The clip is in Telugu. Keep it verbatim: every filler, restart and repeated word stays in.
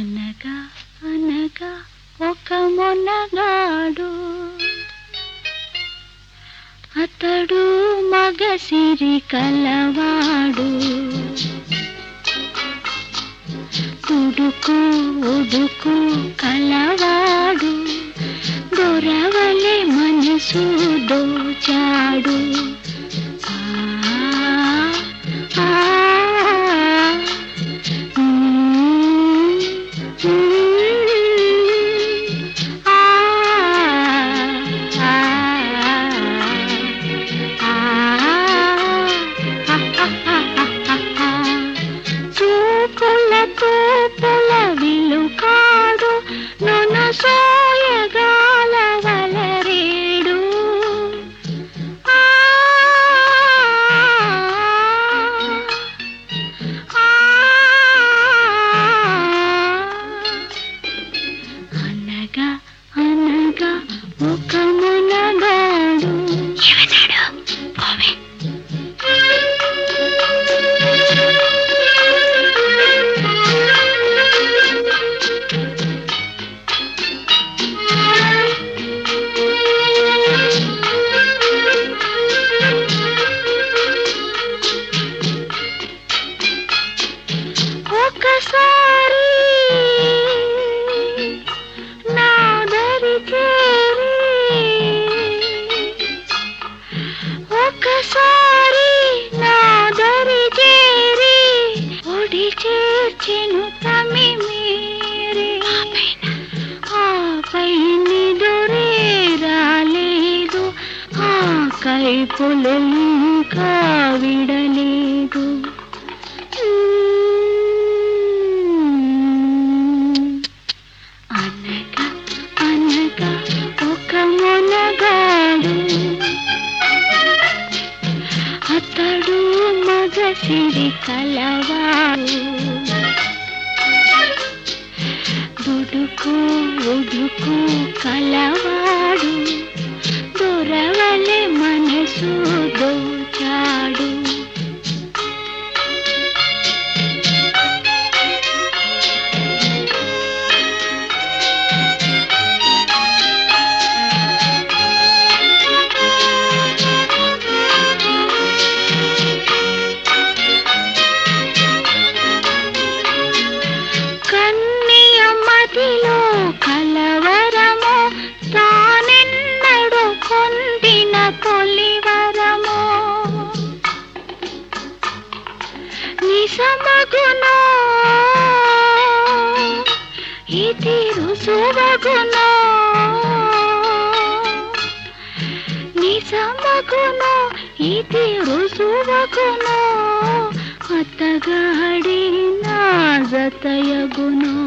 అనగా అనగా ఒక మొనగాడు, అతడు మగసిరి కలవాడు. ఉడుకు ఉడుకు కలవాడు, దొరవలే మనసు దోచాడు. అనగా ఒక మొనగాడు. ఒకసారి నాదరి చేరి, ఒకసారి నాదరి చేరి, ఒడి చేర్చెను తమిమేరి. ఆపై నిదురే రాలేదు, ఆ కైపులు ఇంకా విడలేదు. అనగా అనగా ఒక మొనగాడు, అతడు మగసిరి కలవాడు. దుడుకు ఉడుకు కలవాడు, దొరవలే మనసు దోచాడు. మదిలో కలవరమో, తానెన్నడు పొందిన తొలివరమో, నిజమగునో ఇది రుజువగునో, నిజమగునో ఇది రుజువగునో, అతగాడి నా జతయగునో.